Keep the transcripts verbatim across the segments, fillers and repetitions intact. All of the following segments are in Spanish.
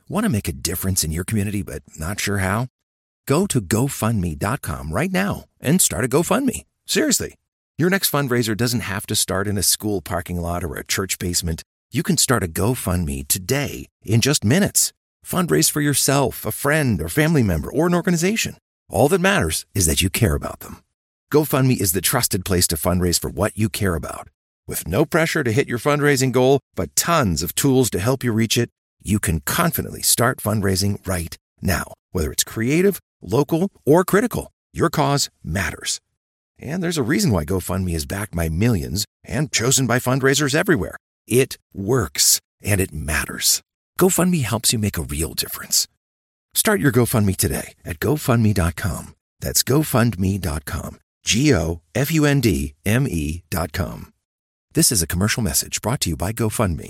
Want to make a difference in your community but not sure how? Go to go fund me dot com right now and start a GoFundMe. Seriously. Your next fundraiser doesn't have to start in a school parking lot or a church basement. You can start a GoFundMe today in just minutes. Fundraise for yourself, a friend, or family member, or an organization. All that matters is that you care about them. GoFundMe is the trusted place to fundraise for what you care about. With no pressure to hit your fundraising goal, but tons of tools to help you reach it, you can confidently start fundraising right now. Whether it's creative, local, or critical, your cause matters. And there's a reason why GoFundMe is backed by millions and chosen by fundraisers everywhere. It works, and it matters. GoFundMe helps you make a real difference. Start your GoFundMe today at go fund me dot com. That's go fund me dot com. G O F U N D M E dot com. This is a commercial message brought to you by GoFundMe.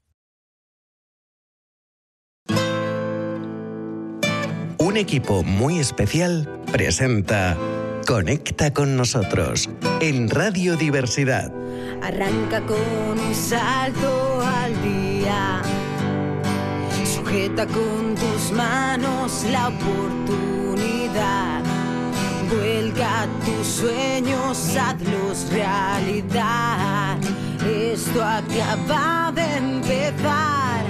Un equipo muy especial presenta Conecta con nosotros en Radio Diversidad. Arranca con un salto al día. Sujeta con tus manos la oportunidad. Vuelca tus sueños, hazlos realidad. Esto acaba de empezar.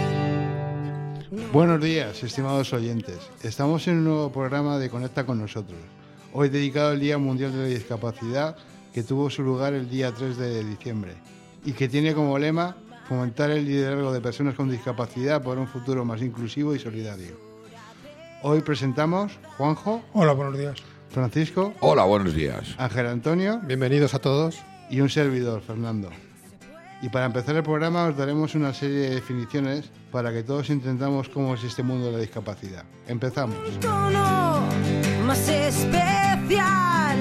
Buenos días, estimados oyentes. Estamos en un nuevo programa de Conecta con nosotros. Hoy dedicado al Día Mundial de la Discapacidad, que tuvo su lugar el día tres de diciembre y que tiene como lema fomentar el liderazgo de personas con discapacidad por un futuro más inclusivo y solidario. Hoy presentamos Juanjo. Hola, buenos días. Francisco. Hola, buenos días. Ángel Antonio. Bienvenidos a todos. Y un servidor, Fernando. Y para empezar el programa os daremos una serie de definiciones para que todos entendamos cómo es este mundo de la discapacidad. Empezamos. Tono más especial.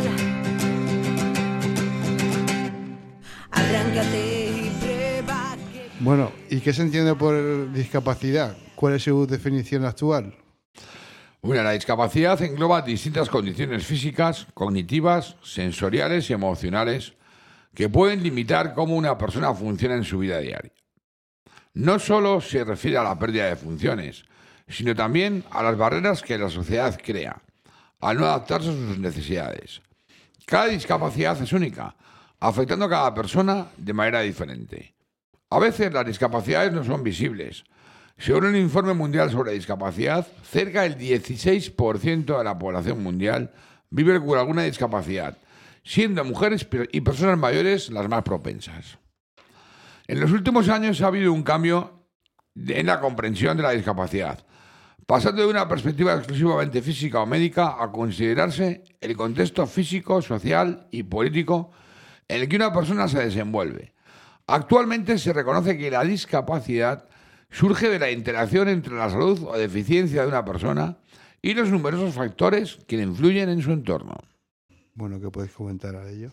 Arráncate y prueba que... Bueno, ¿y qué se entiende por discapacidad? ¿Cuál es su definición actual? Bueno, la discapacidad engloba distintas condiciones físicas, cognitivas, sensoriales y emocionales que pueden limitar cómo una persona funciona en su vida diaria. No solo se refiere a la pérdida de funciones, sino también a las barreras que la sociedad crea, al no adaptarse a sus necesidades. Cada discapacidad es única, afectando a cada persona de manera diferente. A veces las discapacidades no son visibles. Según el Informe Mundial sobre Discapacidad, cerca del dieciséis por ciento de la población mundial vive con alguna discapacidad, siendo mujeres y personas mayores las más propensas. En los últimos años ha habido un cambio en la comprensión de la discapacidad, pasando de una perspectiva exclusivamente física o médica a considerarse el contexto físico, social y político en el que una persona se desenvuelve. Actualmente se reconoce que la discapacidad surge de la interacción entre la salud o deficiencia de una persona y los numerosos factores que influyen en su entorno. Bueno, ¿qué podéis comentar a ello?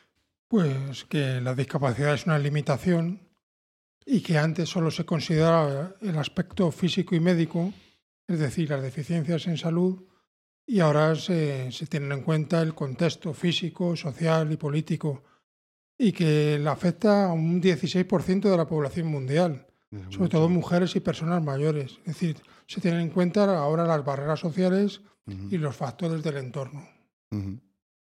Pues que la discapacidad es una limitación y que antes solo se consideraba el aspecto físico y médico, es decir, las deficiencias en salud, y ahora se, se tiene en cuenta el contexto físico, social y político, y que le afecta a un dieciséis por ciento de la población mundial, es sobre mucho. Todo mujeres y personas mayores. Es decir, se tienen en cuenta ahora las barreras sociales uh-huh. y los factores del entorno. Uh-huh.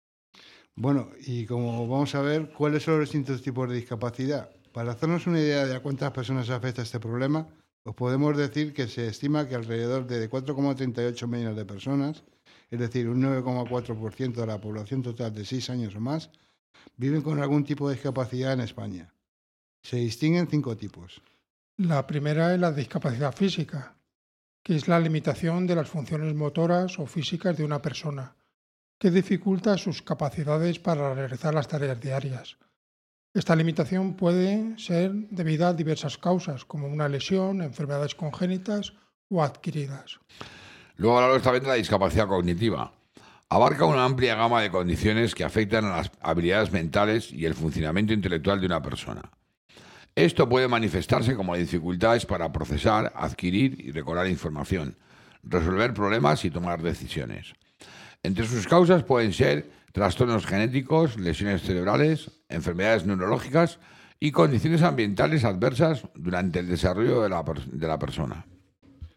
Bueno, y como vamos a ver, ¿cuáles son los distintos tipos de discapacidad? Para hacernos una idea de a cuántas personas afecta este problema, os podemos decir que se estima que alrededor de cuatro coma treinta y ocho millones de personas, es decir, un nueve coma cuatro por ciento de la población total de seis años o más, viven con algún tipo de discapacidad en España. Se distinguen cinco tipos. La primera es la discapacidad física, que es la limitación de las funciones motoras o físicas de una persona, que dificulta sus capacidades para realizar las tareas diarias. Esta limitación puede ser debida a diversas causas, como una lesión, enfermedades congénitas o adquiridas. Luego hablamos también de la discapacidad cognitiva. Abarca una amplia gama de condiciones que afectan a las habilidades mentales y el funcionamiento intelectual de una persona. Esto puede manifestarse como dificultades para procesar, adquirir y recordar información, resolver problemas y tomar decisiones. Entre sus causas pueden ser trastornos genéticos, lesiones cerebrales, enfermedades neurológicas y condiciones ambientales adversas durante el desarrollo de la, de la persona.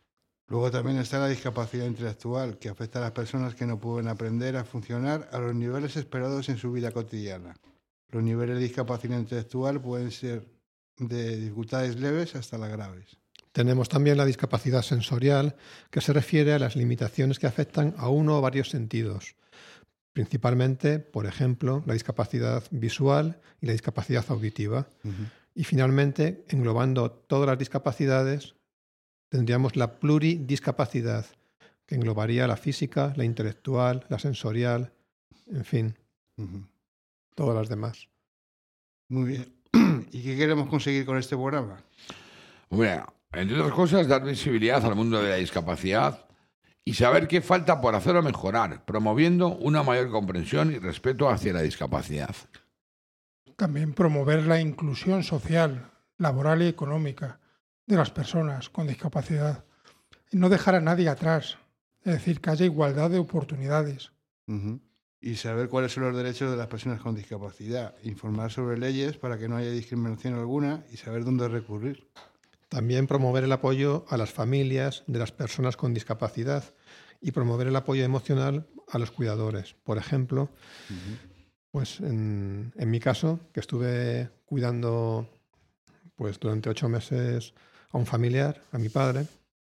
Luego también está la discapacidad intelectual, que afecta a las personas que no pueden aprender a funcionar a los niveles esperados en su vida cotidiana. Los niveles de discapacidad intelectual pueden ser de dificultades leves hasta las graves. Tenemos también la discapacidad sensorial, que se refiere a las limitaciones que afectan a uno o varios sentidos. Principalmente, por ejemplo, la discapacidad visual y la discapacidad auditiva. Uh-huh. Y finalmente, englobando todas las discapacidades, tendríamos la pluridiscapacidad, que englobaría la física, la intelectual, la sensorial, en fin, Uh-huh. todas las demás. Muy bien. ¿Y qué queremos conseguir con este programa? Hombre, entre otras cosas, dar visibilidad al mundo de la discapacidad y saber qué falta por hacer o mejorar, promoviendo una mayor comprensión y respeto hacia la discapacidad. También promover la inclusión social, laboral y económica de las personas con discapacidad. Y no dejar a nadie atrás, es decir, que haya igualdad de oportunidades. Uh-huh. Y saber cuáles son los derechos de las personas con discapacidad. Informar sobre leyes para que no haya discriminación alguna y saber dónde recurrir. También promover el apoyo a las familias de las personas con discapacidad y promover el apoyo emocional a los cuidadores. Por ejemplo, Uh-huh. pues en, en mi caso, que estuve cuidando pues durante ocho meses a un familiar, a mi padre,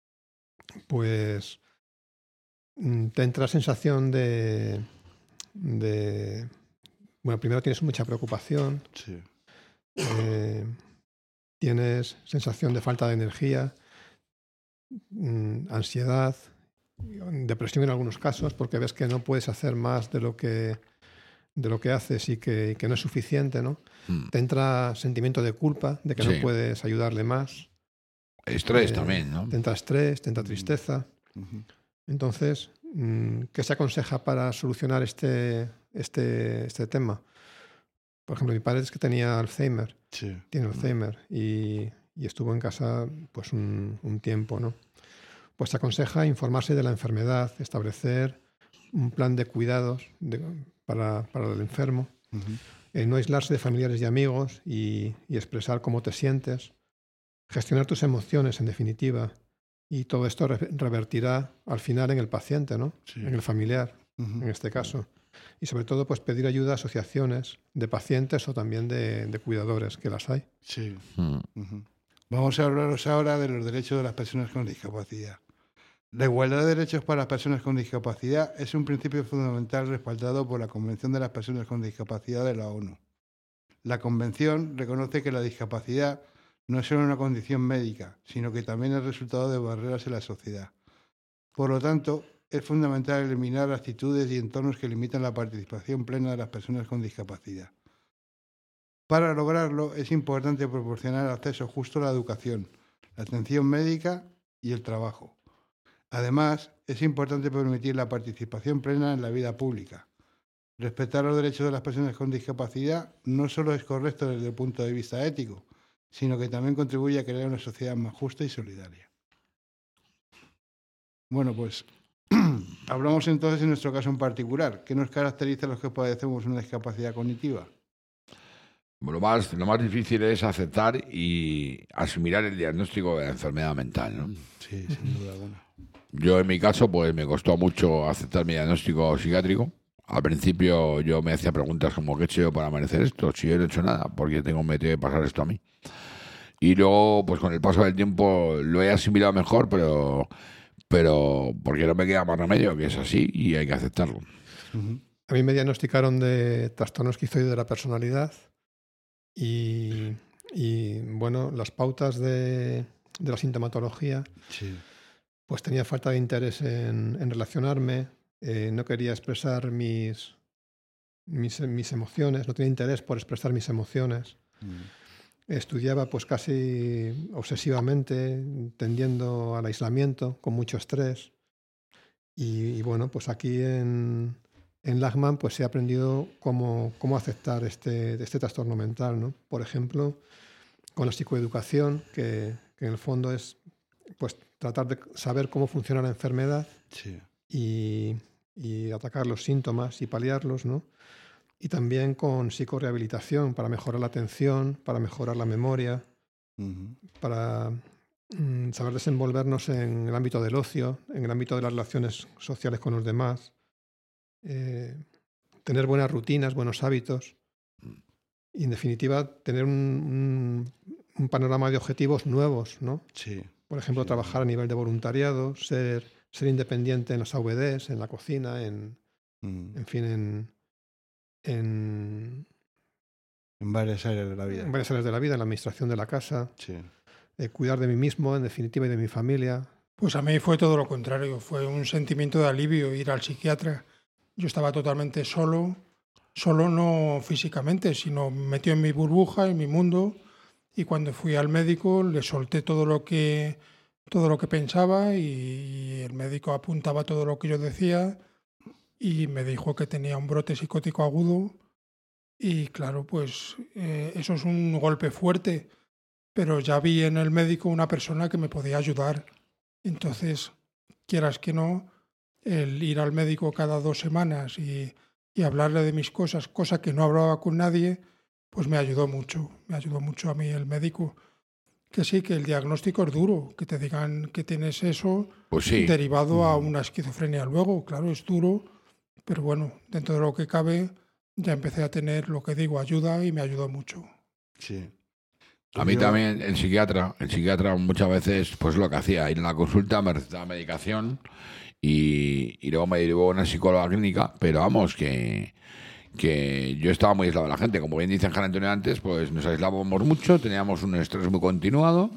pues mm, te entra la sensación de, de... Bueno, primero tienes mucha preocupación, Sí. eh, tienes sensación de falta de energía, mm, ansiedad, depresión en algunos casos, porque ves que no puedes hacer más de lo que, de lo que haces y que, y que no es suficiente, ¿no? Hmm. Te entra sentimiento de culpa, de que Sí. no puedes ayudarle más. Estrés Eh, también, ¿no? Te entra estrés, te entra tristeza. Uh-huh. Entonces, mm, ¿qué se aconseja para solucionar este, este, este tema? Por ejemplo, mi padre es que tenía Alzheimer, Sí. tiene Alzheimer y, y estuvo en casa pues un, un tiempo, ¿no? Pues se aconseja informarse de la enfermedad, establecer un plan de cuidados de- para, para el enfermo, Uh-huh. eh, no aislarse de familiares y amigos y, y expresar cómo te sientes, gestionar tus emociones, en definitiva, y todo esto re- revertirá al final en el paciente, ¿no? Sí. En el familiar, Uh-huh. en este caso. Y sobre todo, pues pedir ayuda a asociaciones de pacientes o también de, de cuidadores, que las hay. Sí. Hmm. Uh-huh. Vamos a hablaros ahora de los derechos de las personas con discapacidad. La igualdad de derechos para las personas con discapacidad es un principio fundamental respaldado por la Convención de las Personas con Discapacidad de la ONU. La Convención reconoce que la discapacidad no es solo una condición médica, sino que también es resultado de barreras en la sociedad. Por lo tanto, es fundamental eliminar actitudes y entornos que limitan la participación plena de las personas con discapacidad. Para lograrlo, es importante proporcionar acceso justo a la educación, la atención médica y el trabajo. Además, es importante permitir la participación plena en la vida pública. Respetar los derechos de las personas con discapacidad no solo es correcto desde el punto de vista ético, sino que también contribuye a crear una sociedad más justa y solidaria. Bueno, pues hablamos entonces en nuestro caso en particular. ¿Qué nos caracteriza a los que padecemos una discapacidad cognitiva? Lo más, lo más difícil es aceptar y asimilar el diagnóstico de la enfermedad mental, ¿no? Sí, sin duda alguna. Yo en mi caso, pues me costó mucho aceptar mi diagnóstico psiquiátrico. Al principio yo me hacía preguntas como ¿qué he hecho yo para merecer esto? Si yo no he hecho nada, porque tengo me tiene que pasar esto a mí. Y luego, pues con el paso del tiempo lo he asimilado mejor, pero, pero porque no me queda más remedio, que es así y hay que aceptarlo. Uh-huh. A mí me diagnosticaron de trastorno esquizoide de la personalidad y, y, bueno, las pautas de, de la sintomatología, Sí. pues tenía falta de interés en, en relacionarme, eh, no quería expresar mis, mis, mis emociones, no tenía interés por expresar mis emociones. Uh-huh. Estudiaba pues casi obsesivamente, tendiendo al aislamiento, con mucho estrés. Y, y bueno, pues aquí en, en Lachman pues he aprendido cómo, cómo aceptar este, este trastorno mental, ¿no? Por ejemplo, con la psicoeducación, que, que en el fondo es pues tratar de saber cómo funciona la enfermedad Sí. y, y atacar los síntomas y paliarlos, ¿no? Y también con psicorehabilitación para mejorar la atención, para mejorar la memoria, Uh-huh. para mm, saber desenvolvernos en el ámbito del ocio, en el ámbito de las relaciones sociales con los demás, eh, tener buenas rutinas, buenos hábitos y, en definitiva, tener un, un, un panorama de objetivos nuevos, ¿no? Sí. Por ejemplo, Sí. trabajar a nivel de voluntariado, ser, ser independiente en las A V Ds, en la cocina, en, Mm. en fin, en, en, En varias áreas de la vida. en varias áreas de la vida, en la administración de la casa, Sí. eh, cuidar de mí mismo, en definitiva, y de mi familia. Pues a mí fue todo lo contrario, fue un sentimiento de alivio ir al psiquiatra. Yo estaba totalmente solo, solo no físicamente, sino metido en mi burbuja, en mi mundo, y cuando fui al médico le solté todo lo que, todo lo que pensaba y, y el médico apuntaba todo lo que yo decía y me dijo que tenía un brote psicótico agudo y claro, pues eh, eso es un golpe fuerte, pero ya vi en el médico una persona que me podía ayudar. Entonces, quieras que no, el ir al médico cada dos semanas y, y hablarle de mis cosas, cosa que no hablaba con nadie, pues me ayudó mucho. Me ayudó mucho a mí el médico. Que sí, que el diagnóstico es duro, que te digan que tienes eso Pues sí. derivado a una esquizofrenia luego. Claro, es duro, pero bueno, dentro de lo que cabe, ya empecé a tener, lo que digo, ayuda y me ayudó mucho. Sí. A mí Yo- también el psiquiatra, el psiquiatra muchas veces, pues lo que hacía, ir a la consulta, me recetaba medicación y, y luego me derivó a una psicóloga clínica, pero vamos, que, que yo estaba muy aislado de la gente. Como bien dice Ángel Antonio antes, pues nos aislábamos mucho, teníamos un estrés muy continuado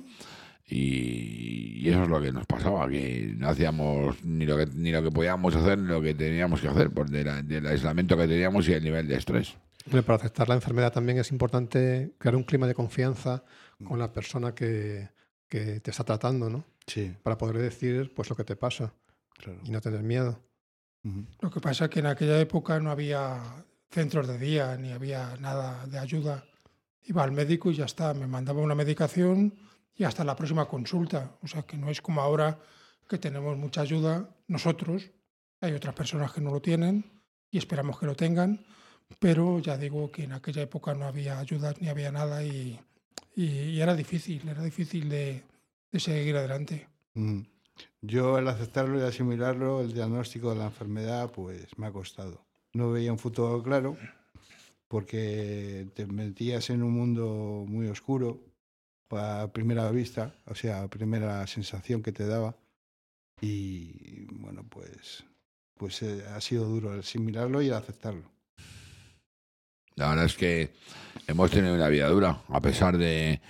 y, y eso es lo que nos pasaba, que no hacíamos ni lo que, ni lo que podíamos hacer ni lo que teníamos que hacer por de la- del aislamiento que teníamos y el nivel de estrés. Hombre, para aceptar la enfermedad también es importante crear un clima de confianza con la persona que, que te está tratando, ¿no? Sí, Para poder decir pues lo que te pasa claro. y no tener miedo. Ujú. Lo que pasa es que en aquella época no había centros de día ni había nada de ayuda. Iba al médico y ya está, me mandaba una medicación y hasta la próxima consulta. O sea que no es como ahora que tenemos mucha ayuda nosotros. Hay otras personas que no lo tienen y esperamos que lo tengan, pero ya digo que en aquella época no había ayudas ni había nada y, y, y era difícil, era difícil de, de seguir adelante. Mm. Yo al aceptarlo y asimilarlo, el diagnóstico de la enfermedad, pues me ha costado. No veía un futuro claro porque te metías en un mundo muy oscuro a primera vista, o sea, a primera sensación que te daba. Y bueno, pues, pues eh, ha sido duro el asimilarlo y el aceptarlo. La verdad es que hemos tenido una vida dura, a pesar de,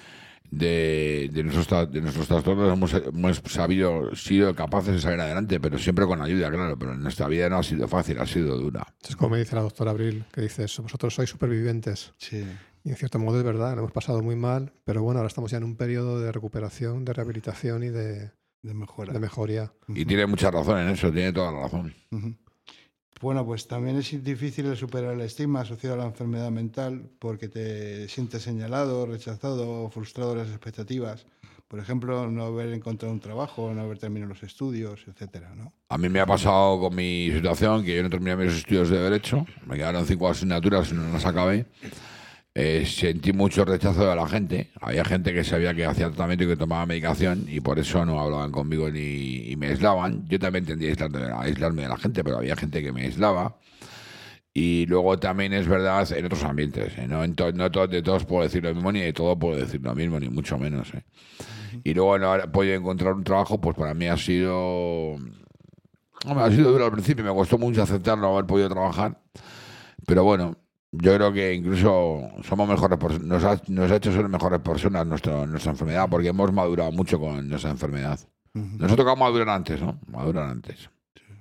de, de, nuestros, tra- de nuestros trastornos, hemos, hemos sabido, sido capaces de salir adelante, pero siempre con ayuda, claro, pero nuestra vida no ha sido fácil, ha sido dura. Es como me dice la doctora Abril, que dice eso, vosotros sois supervivientes. Sí, Y en cierto modo es verdad, lo hemos pasado muy mal, pero bueno, ahora estamos ya en un periodo de recuperación, de rehabilitación y de, de mejora. de mejoría. Y tiene mucha razón en eso, tiene toda la razón. Ujú. Bueno, pues también es difícil el superar el estigma asociado a la enfermedad mental porque te sientes señalado, rechazado, frustrado de las expectativas. Por ejemplo, no haber encontrado un trabajo, no haber terminado los estudios, etcétera, ¿no? A mí me ha pasado con mi situación, que yo no terminé mis estudios de Derecho, me quedaron cinco asignaturas y no las acabé. Eh, sentí mucho rechazo de la gente. Había gente que sabía que hacía tratamiento y que tomaba medicación y por eso no hablaban conmigo ni y me aislaban. Yo también tendría que aislarme, aislarme de la gente, pero había gente que me aislaba. Y luego también es verdad en otros ambientes. ¿eh? No, en to- no to- de todos puedo decir lo mismo, ni de todo puedo decir lo mismo, ni mucho menos. ¿eh? Y luego no haber podido encontrar un trabajo, pues para mí ha sido... Hombre, ha sido duro al principio, me costó mucho aceptar no haber podido trabajar. Pero bueno, yo creo que incluso somos mejores personas, nos ha, nos ha hecho ser mejores personas nuestro, nuestra enfermedad, porque hemos madurado mucho con nuestra enfermedad. Ujú. Nos ha tocado madurar antes, ¿no? Madurar antes.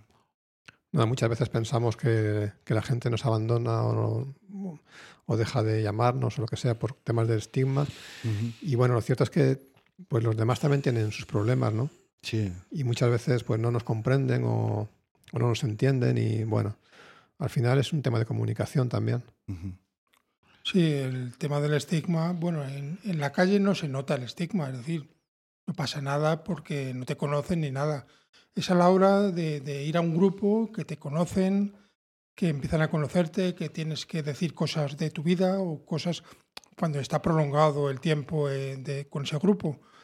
No, muchas veces pensamos que, que la gente nos abandona o, no- o deja de llamarnos o lo que sea por temas de estigma. Ujú. Y bueno, lo cierto es que pues los demás también tienen sus problemas, ¿no? Sí, Y muchas veces pues no nos comprenden o, o no nos entienden y bueno, al final es un tema de comunicación también. ujú. Sí, el tema del estigma, bueno, en, en la calle no se nota el estigma, es decir, no pasa nada porque no te conocen ni nada. Es a la hora de, de ir a un grupo que te conocen, que empiezan a conocerte, que tienes que decir cosas de tu vida o cosas cuando está prolongado el tiempo eh, de, con ese grupo.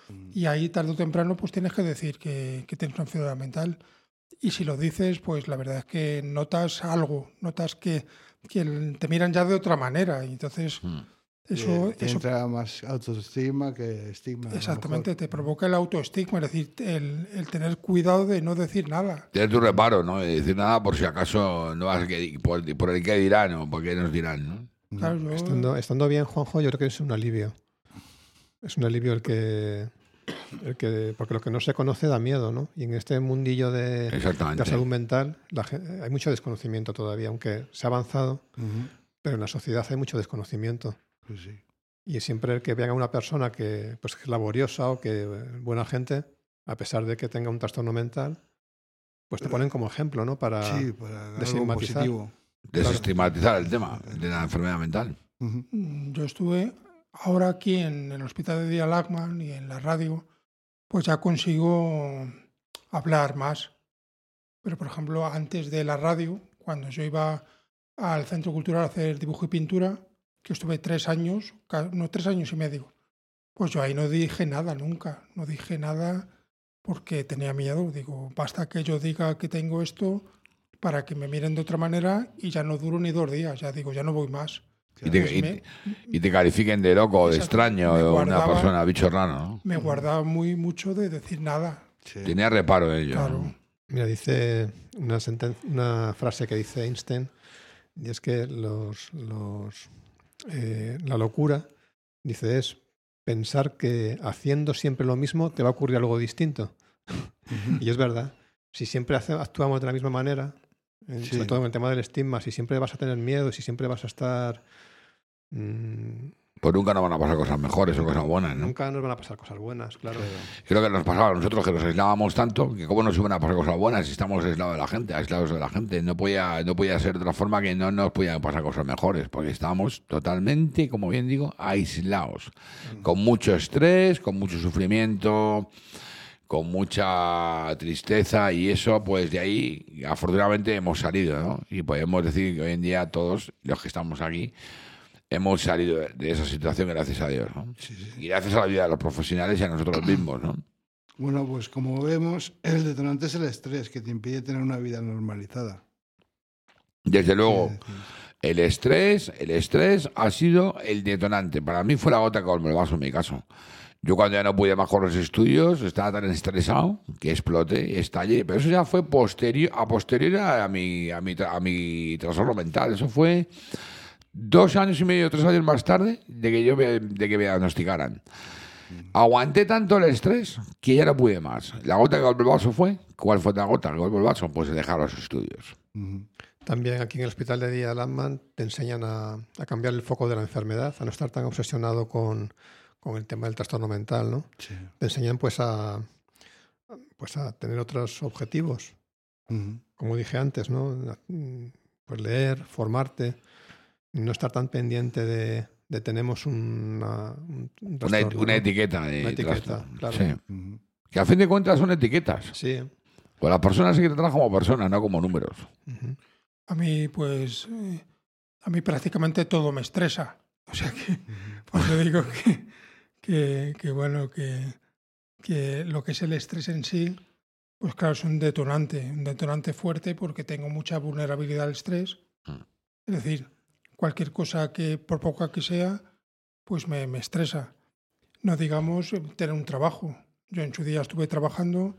Y ahí, tarde o temprano, pues tienes que decir que, que tienes una enfermedad mental. Y si lo dices, pues la verdad es que notas algo, notas que, que el- te miran ya de otra manera. Y entonces, Mm. eso, Te eso entra más autoestima que estigma. a lo exactamente mejor. te provoca el autoestigma, es decir, el, el tener cuidado de no decir nada. Tienes tu reparo, ¿no? De decir nada por si acaso no vas a que, por, por el que dirán o por qué nos dirán, ¿no? Claro, yo- Estando, estando bien, Juanjo, yo creo que es un alivio. Es un alivio el que, el que. Porque lo que no se conoce da miedo, ¿no? Y en este mundillo de, de Exactamente. la salud mental la gen- hay mucho desconocimiento todavía, aunque se ha avanzado, Ujú. pero en la sociedad hay mucho desconocimiento. Pues sí. Y siempre el que vean a una persona que pues, que es laboriosa o que eh, buena gente, a pesar de que tenga un trastorno mental, pues te ponen como ejemplo, ¿no? Para Sí, para algo desestigmatizar. positivo. Desestigmatizar el tema de la enfermedad mental. Ujú. Mm, Yo estuve ahora aquí en el hospital de día Lachman y en la radio, pues ya consigo hablar más. Pero, por ejemplo, antes de la radio, cuando yo iba al Centro Cultural a hacer dibujo y pintura, que estuve tres años, ca- no, tres años y medio, pues yo ahí no dije nada nunca, no dije nada porque tenía miedo. Digo, basta que yo diga que tengo esto para que me miren de otra manera y ya no duro ni dos días, ya digo, ya no voy más. Y te, Pues y- me- y te califiquen de loco o de Exacto. extraño Me o una guardaba- persona, bicho raro, ¿no? me guardaba muy mucho de decir nada. Sí. Tenía reparo de ello. Claro. Mira, dice una, senten- una frase que dice Einstein, y es que los, los, eh, la locura, dice, es pensar que haciendo siempre lo mismo te va a ocurrir algo distinto. Y es verdad, si siempre hace- actuamos de la misma manera, eh, Sí. sobre todo en el tema del estigma, si siempre vas a tener miedo, si siempre vas a estar... mm, Pues nunca nos van a pasar cosas mejores o cosas buenas, ¿no? Nunca nos van a pasar cosas buenas, claro. Creo que nos pasaba a nosotros que nos aislábamos tanto que cómo nos iban a pasar cosas buenas si estamos aislados de la gente, aislados de la gente. No podía, no podía ser de otra forma que no nos podían pasar cosas mejores, porque estábamos totalmente, como bien digo, aislados. Con mucho estrés, con mucho sufrimiento, con mucha tristeza y eso, pues de ahí afortunadamente hemos salido, ¿no? Y podemos decir que hoy en día todos los que estamos aquí hemos salido de- de esa situación gracias a Dios, ¿no? Y gracias a la vida de los profesionales y a nosotros mismos, ¿no? Bueno, pues como vemos, el detonante es el estrés, que te impide tener una vida normalizada. Desde luego, Sí, sí. el estrés, el estrés ha sido el detonante. Para mí fue la gota que colmó el vaso en mi caso. Yo cuando ya no pude más con los estudios, estaba tan estresado que exploté, estallé. Pero eso ya fue posterior, a posteriori a mi, a mi, tra- a mi trastorno mental. Eso fue dos años y medio, tres años más tarde de que yo me, de que me diagnosticaran. Aguanté tanto el estrés que ya no pude más. La gota que colmó el vaso fue, ¿cuál fue la gota que colmó el vaso? Pues dejar los estudios. Ujú. También aquí en el hospital de día Landman te enseñan a, a cambiar el foco de la enfermedad, a no estar tan obsesionado con, con el tema del trastorno mental, ¿no? Sí. Te enseñan pues a, pues a tener otros objetivos, Ujú. como dije antes, ¿no? Pues leer, formarte, no estar tan pendiente de, de tenemos una, un, un Una, trastorno, una ¿no? etiqueta. De Una etiqueta, trastorno. claro. Sí. Ujú. Que a fin de cuentas son etiquetas. Sí. Pues las personas hay que tratarlas como personas, no como números. Ujú. A mí, pues, eh, a mí prácticamente todo me estresa. O sea que, por eso digo que, que, que, bueno, que, que lo que es el estrés en sí, pues claro, es un detonante, un detonante fuerte porque tengo mucha vulnerabilidad al estrés. Mm. Es decir, cualquier cosa que, por poca que sea, pues me, me estresa. No digamos eh, tener un trabajo. Yo en su día estuve trabajando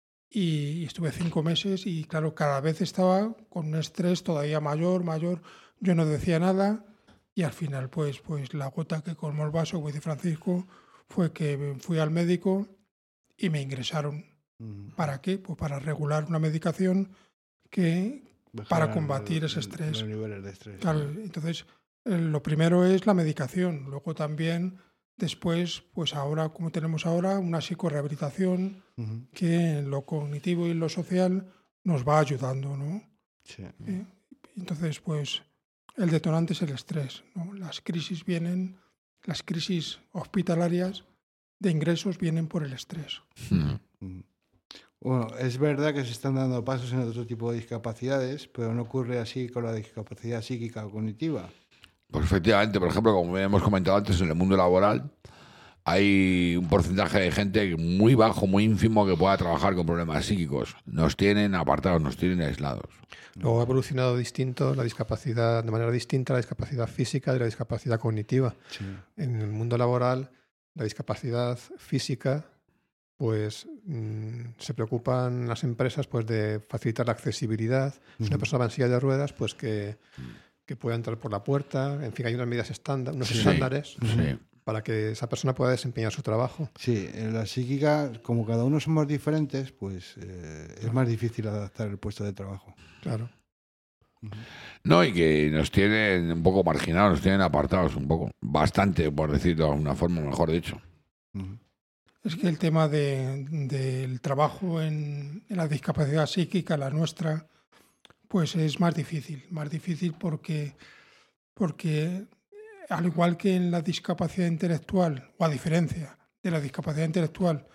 y estuve cinco meses y claro, cada vez estaba con un estrés todavía mayor, mayor. Yo no decía nada y al final pues, pues la gota que colmó el vaso, como dice Francisco, fue que fui al médico y me ingresaron. Ujú. ¿Para qué? Pues para regular una medicación que, Bajar para el- combatir ese el- estrés. Los niveles de estrés. Claro, entonces eh, lo primero es la medicación, luego también después, pues ahora como tenemos ahora, una psicorehabilitación Ujú. que en lo cognitivo y en lo social nos va ayudando, ¿no? Sí. Eh, Entonces, pues el detonante es el estrés, ¿no? Las crisis vienen, las crisis hospitalarias de ingresos vienen por el estrés. Mm. Ujú. Bueno, es verdad que se están dando pasos en otro tipo de discapacidades, pero no ocurre así con la discapacidad psíquica o cognitiva. Pues efectivamente, por ejemplo, como hemos comentado antes, en el mundo laboral, hay un porcentaje de gente muy bajo, muy ínfimo, que pueda trabajar con problemas psíquicos. Nos tienen apartados, nos tienen aislados. Luego ha evolucionado distinto la discapacidad, de manera distinta la discapacidad física de la discapacidad cognitiva. Sí. En el mundo laboral, la discapacidad física, pues mmm, se preocupan las empresas pues de facilitar la accesibilidad. Si una persona va en silla de ruedas, pues que, que pueda entrar por la puerta. En fin, hay unas medidas estándar, unos Sí, estándares sí. para que esa persona pueda desempeñar su trabajo. Sí, en la psíquica, como cada uno somos diferentes, pues eh, es más difícil adaptar el puesto de trabajo. Claro. No, y que nos tienen un poco marginados, nos tienen apartados un poco. Bastante, por decirlo de alguna forma, mejor dicho. Ujú. Es que el tema de, del trabajo en, en la discapacidad psíquica, la nuestra, pues es más difícil. Más difícil porque, porque al igual que en la discapacidad intelectual, o a diferencia de la discapacidad intelectual,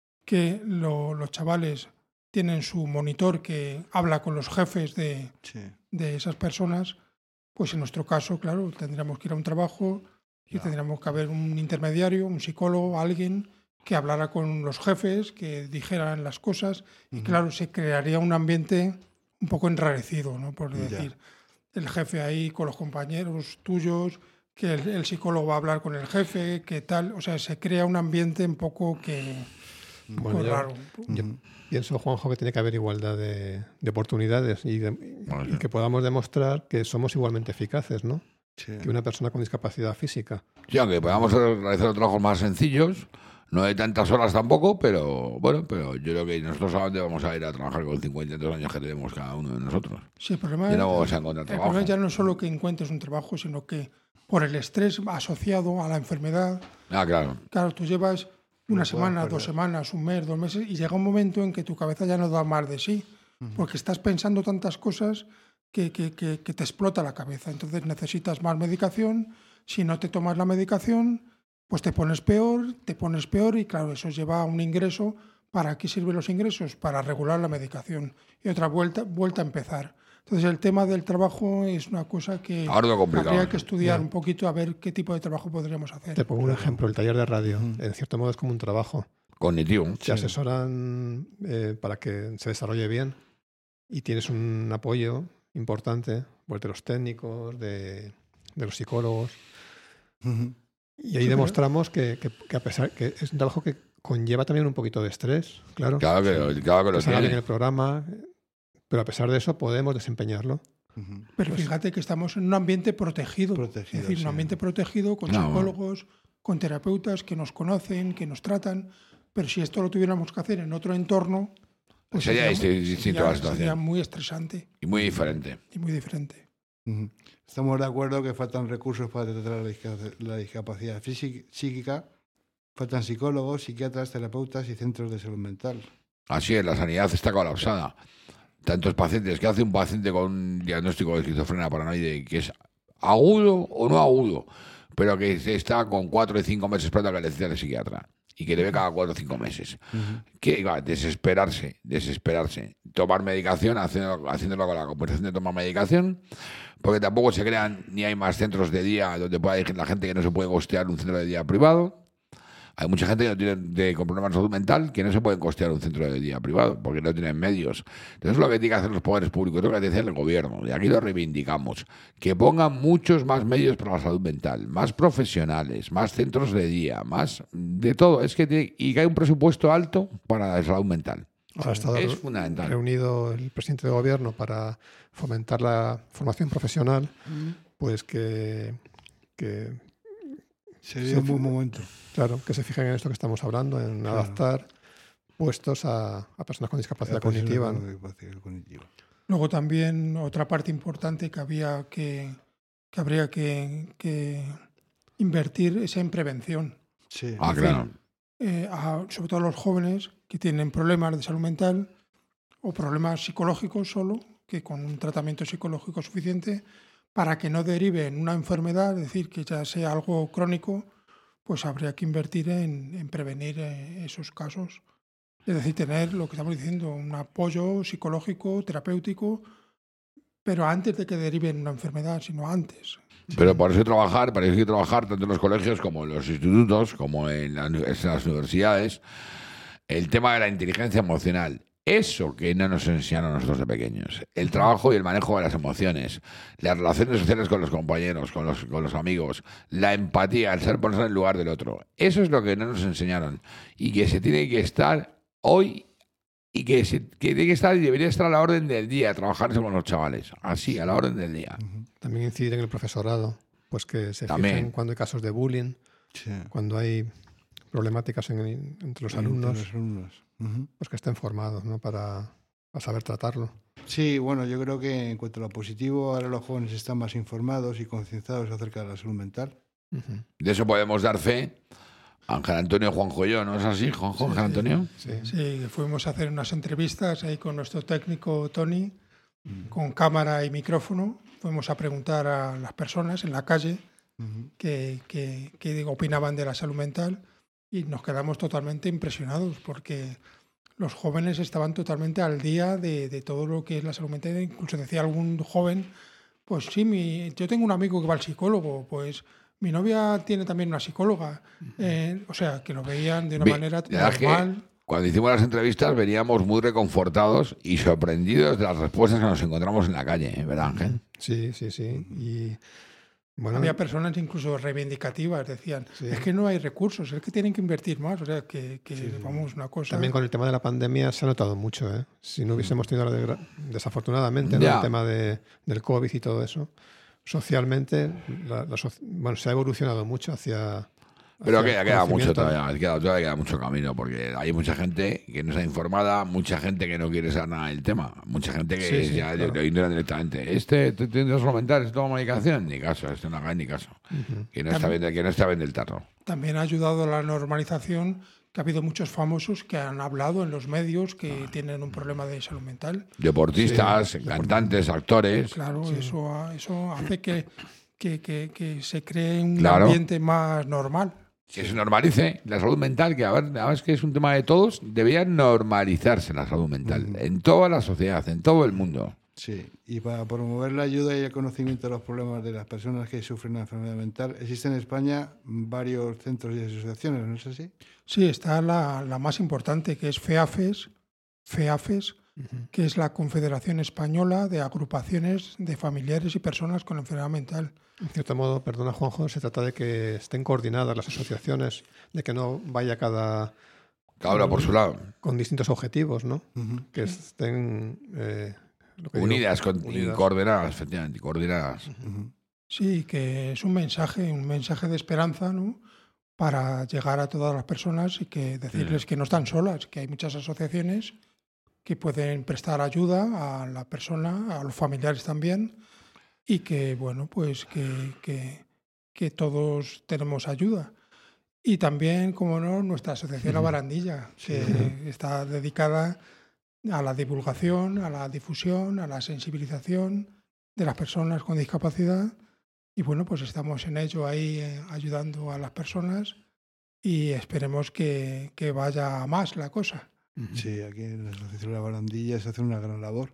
que lo- los chavales tienen su monitor que habla con los jefes de, Sí. de esas personas, pues en nuestro caso, claro, tendríamos que ir a un trabajo y tendríamos que haber un intermediario, un psicólogo, alguien que hablara con los jefes, que dijeran las cosas, y claro, se crearía un ambiente un poco enrarecido, ¿no? Por Ya. decir, el jefe ahí con los compañeros tuyos, que el, el psicólogo va a hablar con el jefe, que tal, o sea, se crea un ambiente un poco que un poco Bueno, yo- raro. Yo pienso, Juanjo, que tiene que haber igualdad de, de oportunidades y, de- Bueno, y sí. que podamos demostrar que somos igualmente eficaces, ¿no? Sí. Que una persona con discapacidad física. Sí, aunque podamos realizar trabajos más sencillos, no de tantas horas tampoco, pero bueno, pero yo creo que nosotros a dónde vamos a ir a trabajar con cincuenta y dos años que tenemos cada uno de nosotros. Sí, el problema, Y no vamos a encontrar el trabajo. problema ya no es solo que encuentres un trabajo, sino que por el estrés asociado a la enfermedad, Ah, claro. claro, tú llevas No una puedes semana, perder. dos semanas, un mes, dos meses, y llega un momento en que tu cabeza ya no da más de sí, porque estás pensando tantas cosas que, que- que- que te explota la cabeza. Entonces necesitas más medicación. Si no te tomas la medicación, pues te pones peor, te pones peor, y claro, eso lleva a un ingreso. ¿Para qué sirven los ingresos? Para regular la medicación. Y otra vuelta, vuelta a empezar. Entonces el tema del trabajo es una cosa que Ahora lo complicado. habría que estudiar un poquito a ver qué tipo de trabajo podríamos hacer. Te pongo un ejemplo, el taller de radio, en cierto modo es como un trabajo. Cognitivo. Te asesoran eh, para que se desarrolle bien y tienes un apoyo importante pues, de los técnicos, de, de los psicólogos. Ujú. Y ahí Sí, demostramos que, que- que a pesar que es un trabajo que conlleva también un poquito de estrés, claro. Claro que, lo- claro que lo Que salga bien tiene. el programa, pero a pesar de eso podemos desempeñarlo. Ujú. Pero fíjate que estamos en un ambiente protegido. Protegido, es decir, sí. un ambiente protegido con No. psicólogos, con terapeutas que nos conocen, que nos tratan. Pero si esto lo tuviéramos que hacer en otro entorno, pues Sería sería, disti- distinto la situación. sería muy estresante Y muy diferente. y muy diferente. Ujú. Estamos de acuerdo que faltan recursos para tratar la, disca- la discapacidad física, psíquica. Faltan psicólogos, psiquiatras, terapeutas y centros de salud mental. Así es, la sanidad está colapsada. Tantos pacientes, ¿qué hace un paciente con un diagnóstico de esquizofrenia paranoide que es agudo o no agudo, pero que está con cuatro y cinco meses esperando a que le cite al psiquiatra y que le ve cada cuatro o cinco meses? ¿Qué va? Desesperarse, desesperarse. Tomar medicación, haciéndolo, haciéndolo con la conversación de tomar medicación, porque tampoco se crean ni hay más centros de día donde pueda ir la gente que no se puede costear un centro de día privado. Hay mucha gente que no tiene de, con problemas de salud mental que no se pueden costear un centro de día privado porque no tienen medios. Entonces lo que tienen que hacer los poderes públicos, lo que tiene que hacer el gobierno, y aquí lo reivindicamos, que pongan muchos más medios para la salud mental, más profesionales, más centros de día, más de todo. Es que tiene- y que hay un presupuesto alto para la salud mental. Ha estado Es re- fundamental. reunido el presidente de gobierno para fomentar la formación profesional, pues que, que Sería Sí, un buen momento. Claro, que se fijen en esto que estamos hablando, en Claro. adaptar puestos a, a personas con discapacidad La persona cognitiva. con ¿no? discapacidad cognitiva. Luego también otra parte importante que había que, que habría que, que invertir es en prevención. Sí. Ah, claro. Eh, a- sobre todo a los jóvenes que tienen problemas de salud mental o problemas psicológicos solo, que con un tratamiento psicológico suficiente, para que no derive en una enfermedad, es decir, que ya sea algo crónico, pues habría que invertir en, en prevenir eh, esos casos. Es decir, tener lo que estamos diciendo, un apoyo psicológico, terapéutico pero antes de que deriven una enfermedad, sino antes. Pero por eso trabajar, para eso hay que trabajar tanto en los colegios como en los institutos, como en, la, en las universidades, el tema de la inteligencia emocional. Eso que no nos enseñaron a nosotros de pequeños. El trabajo y el manejo de las emociones, las relaciones sociales con los compañeros, con los, con los amigos, la empatía, el ser ponerse en el lugar del otro. Eso es lo que no nos enseñaron y que se tiene que estar hoy y que, se, que tiene que estar y debería estar a la orden del día, trabajarse con los chavales. Así, a la orden del día. También incidir en el profesorado, pues que se También. fijen cuando hay casos de bullying, Sí. cuando hay problemáticas en- entre los Entre alumnos, los alumnos. Ujú. pues que estén formados, ¿no? Para, para saber tratarlo. Sí, bueno, yo creo que en cuanto a lo positivo, ahora los jóvenes están más informados y concienciados acerca de la salud mental. Ujú. De eso podemos dar fe. Ángel Antonio, Juanjo y yo, ¿no es así, Juanjo, Ángel Antonio? Sí. Sí, fuimos a hacer unas entrevistas ahí con nuestro técnico Tony, con cámara y micrófono. Fuimos a preguntar a las personas en la calle Ujú. qué, qué- qué opinaban de la salud mental y nos quedamos totalmente impresionados porque los jóvenes estaban totalmente al día de, de todo lo que es la salud mental. Incluso decía algún joven, pues sí, mi, yo tengo un amigo que va al psicólogo, pues mi novia tiene también una psicóloga. Eh, o sea, que lo veían de una Ve- manera la verdad es que normal. cuando hicimos las entrevistas veníamos muy reconfortados y sorprendidos de las respuestas que nos encontramos en la calle, ¿eh? ¿Verdad, Ángel? Sí, sí, sí. Y bueno, Había personas incluso reivindicativas, decían, Sí. es que no hay recursos, es que tienen que invertir más, o sea, que, que vamos, una cosa... también con el tema de la pandemia se ha notado mucho, ¿eh? Si no hubiésemos tenido, la desgra- desafortunadamente, ¿no? Ya. el tema de, del COVID y todo eso, socialmente la- la soci- bueno, se ha evolucionado mucho hacia... Pero hacia queda, el queda mucho conocimiento. todavía, queda, todavía queda mucho camino, porque hay mucha gente que no está informada, mucha gente que no quiere saber nada del tema, mucha gente que Sí, sí, ya claro. lo ignora directamente. Este te tiene salud mental, este toma medicación, ni caso, este no haga ni caso. Que no está bien, que no está bien del tarro. También ha ayudado a la normalización, que ha habido muchos famosos que han hablado en los medios que tienen un problema de salud mental. Deportistas, cantantes, actores. Claro, eso, ha- eso hace que, que, que- que se cree un Claro. ambiente más normal. Que se normalice la salud mental, que a ver, a ver, es que es un tema de todos, debería normalizarse la salud mental en toda la sociedad, en todo el mundo. Sí, y para promover la ayuda y el conocimiento de los problemas de las personas que sufren una enfermedad mental, existen en España varios centros y asociaciones, ¿no es así? Sí, está la, la más importante, que es FEAFES, FEAFES, que es la Confederación Española de Agrupaciones de Familiares y Personas con Enfermedad Mental. En cierto modo, perdona Juanjo, se trata de que estén coordinadas las asociaciones, de que no vaya cada Cada una por su lado. con distintos objetivos, ¿no? Ujú. Que estén eh, lo que digo, Unidas, con, unidas. y coordinadas, efectivamente, coordinadas. Ujú. Sí, que es un mensaje, un mensaje de esperanza, ¿no? Para llegar a todas las personas y que decirles que no están solas, que hay muchas asociaciones que pueden prestar ayuda a la persona, a los familiares también, y que, bueno, pues que, que, que todos tenemos ayuda. Y también, como no, nuestra asociación La Barandilla, que está dedicada a la divulgación, a la difusión, a la sensibilización de las personas con discapacidad. Y bueno, pues estamos en ello ahí eh, ayudando a las personas y esperemos que, que vaya a más la cosa. Sí, aquí en la Asociación La Barandilla se hace una gran labor.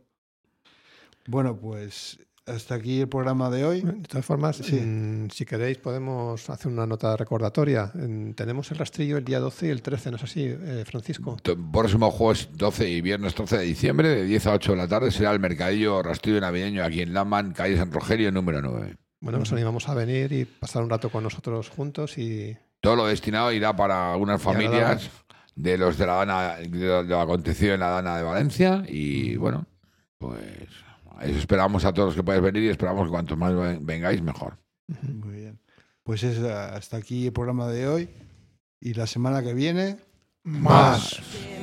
Bueno, pues hasta aquí el programa de hoy. De todas formas, Sí. mm, si queréis podemos hacer una nota recordatoria. En- tenemos el rastrillo el día doce y el trece, ¿no es así, eh, Francisco? T- Próximo jueves doce y viernes trece de diciembre, de diez a ocho de la tarde, será el mercadillo rastrillo navideño aquí en Laman, calle San Rogerio, número nueve. Bueno, nos animamos a venir y pasar un rato con nosotros juntos y Todo lo destinado irá para algunas Y ahora familias de los de la Dana, de lo, de lo acontecido en la Dana de Valencia. Y bueno, pues eso esperamos a todos los que podáis venir y esperamos que cuantos más ven- vengáis, mejor. Muy bien. Pues es ah, hasta aquí el programa de hoy. Y la semana que viene, Más.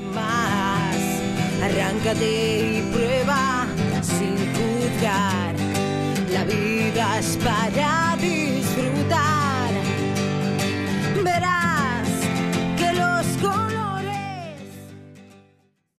Más, arráncate y prueba sin juzgar. La vida es para ti.